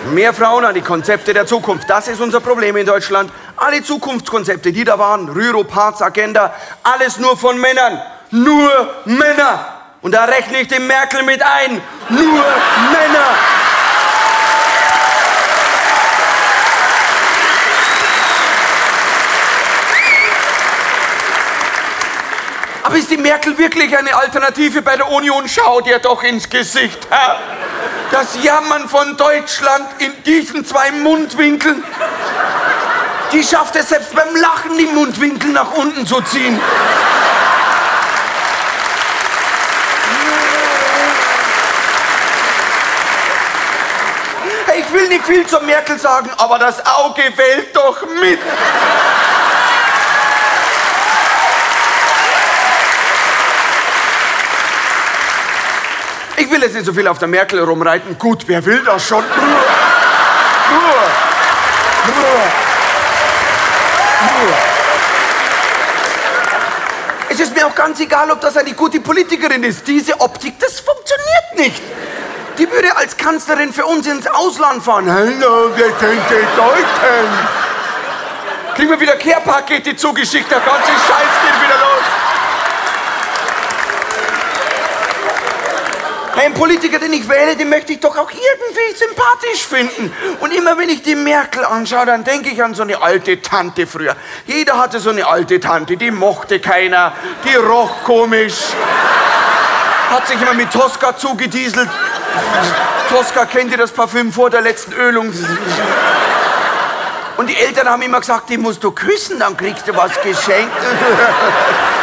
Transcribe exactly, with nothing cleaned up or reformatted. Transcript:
Mehr Frauen an die Konzepte der Zukunft. Das ist unser Problem in Deutschland. Alle Zukunftskonzepte, die da waren, Rürup, Hartz, Agenda, alles nur von Männern. Nur Männer. Und da rechne ich den Merkel mit ein. Nur Männer. Aber ist die Merkel wirklich eine Alternative bei der Union? Schaut ihr doch ins Gesicht. Ha? Das Jammern von Deutschland in diesen zwei Mundwinkeln. Die schafft es selbst beim Lachen, die Mundwinkel nach unten zu ziehen. Hey, ich will nicht viel zur Merkel sagen, aber das Auge wählt doch mit. Ich will jetzt nicht so viel auf der Merkel rumreiten. Gut, wer will das schon? Ruhe. Ruhe. Ruhe. Ruhe. Es ist mir auch ganz egal, ob das eine gute Politikerin ist. Diese Optik, das funktioniert nicht. Die würde als Kanzlerin für uns ins Ausland fahren. Hallo, wir sind die Deutschen. Kriegen wir wieder Care-Pakete zugeschickt, der ganze Scheiß geht wieder los. Ein Politiker, den ich wähle, den möchte ich doch auch irgendwie sympathisch finden. Und immer wenn ich die Merkel anschaue, dann denke ich an so eine alte Tante früher. Jeder hatte so eine alte Tante, die mochte keiner, die roch komisch. Hat sich immer mit Tosca zugedieselt. Tosca, kennt ihr das Parfüm vor der letzten Ölung? Und die Eltern haben immer gesagt, die musst du küssen, dann kriegst du was geschenkt.